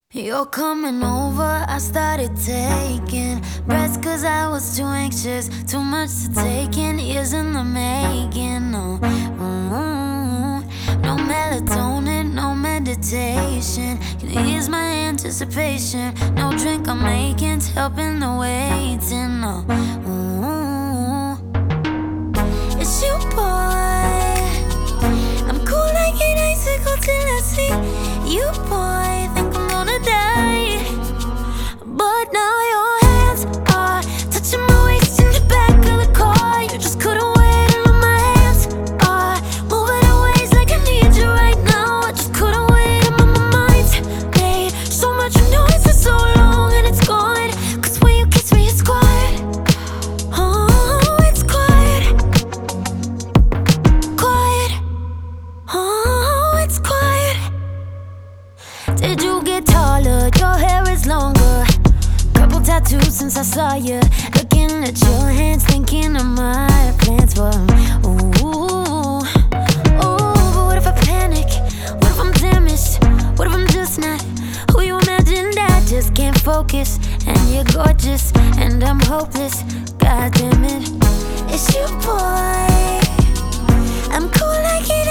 You're coming over, I started taking breaths cause I was too anxious. Too much to take in, years in the making. No, no melatonin, no meditation can ease my anticipation. No drink I'm making's helping the waiting. No, it's you, boy. I'm cool like an icicle till I see you, boy. Think I'm gonna die, but now your hands are touching my waist in the back of the car. You just couldn't wait, and now my hands are moving in ways like I need you right now. I just couldn't wait, and my mind's made so much noise for so long, and it's gone. Cause when you kiss me, it's quiet. Oh, it's quiet, quiet. Oh, it's quiet. Did you get taller? Your hair is longer. Couple tattoos since I saw you. Looking at your hands, thinking of my plans for 'em. Ooh, ooh, but what if I panic? What if I'm damaged? What if I'm just not who you imagined? I just can't focus, and you're gorgeous, and I'm hopeless. God damn it, it's you, boy. I'm cool like it